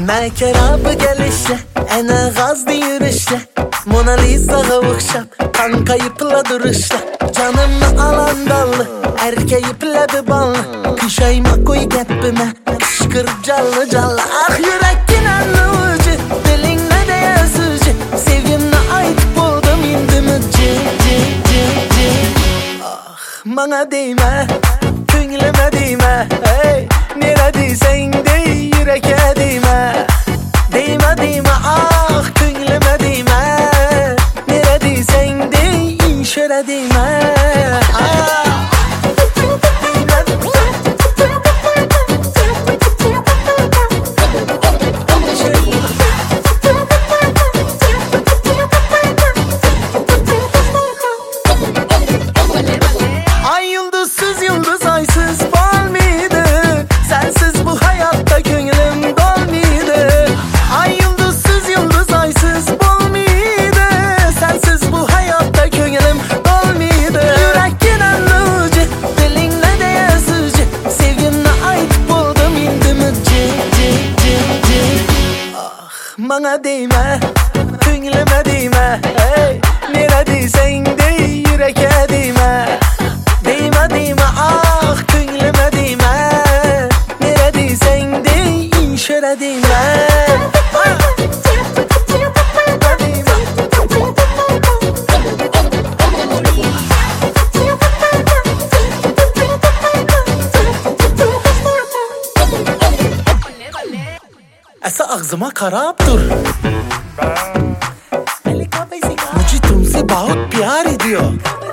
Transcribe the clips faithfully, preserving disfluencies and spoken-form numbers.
Merkerabı gelişe, ene gazlı yürüyüşle, Mona Lisa'ya okşap, kanka yıpla duruşla. Canımı alan dallı, erkeği plebi ballı. Kış ayma koy gepime, kışkır callı callı. Ah yürek yine ucu, dilinle de yazıcı. Sevgimle ait buldum indimi cı cı cı cı. Ah bana değme, küngleme değme. Hey, neredeysen de yüreke değme. Değme değme ah küngleme değme. Neredeysen de şöyle değme. Ah. Ay yıldızsız yıldız aysız bal mıydı? Sensiz bu hayatta gönlüm dol mıydı? Ay yıldızsız yıldız aysız bal mıydı? Sensiz bu hayatta gönlüm dol mıydı? Yürek yine ucu, dilinle de yazıcı. Sevgimle ait buldum indimi cı cı cı cı. Ah bana değme, küngleme değme. Hey, neredeysen de yüreke değme. Değme değme ah küngleme değme. Neredeysen de şöyle değme. ऐसा अगजमा खराब तुर मुझे तुमसे बहुत प्यार ediyor.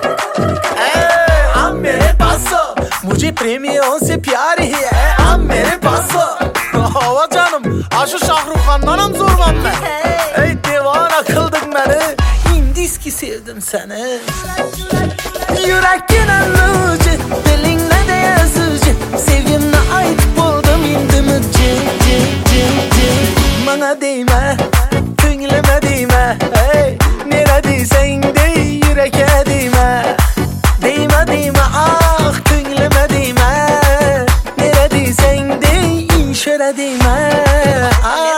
Am mere paso, मुझे प्रेमियों से प्यार ही है. Am mere paso. Hava canım, aşı Şahrukh Khan'danım zorlan ben. Ey divana kıldın beni, indiski sevdim seni. Yürek yine ucu, dilinle de yazıcı. Sevgimle ait buldum indimi cı cı cı cı. Bana değme, küngleme değme. Hey, neredeysen de yüreke değme. Değme değme ah küngleme değme. Neredeysen de şöyle değme. Ah.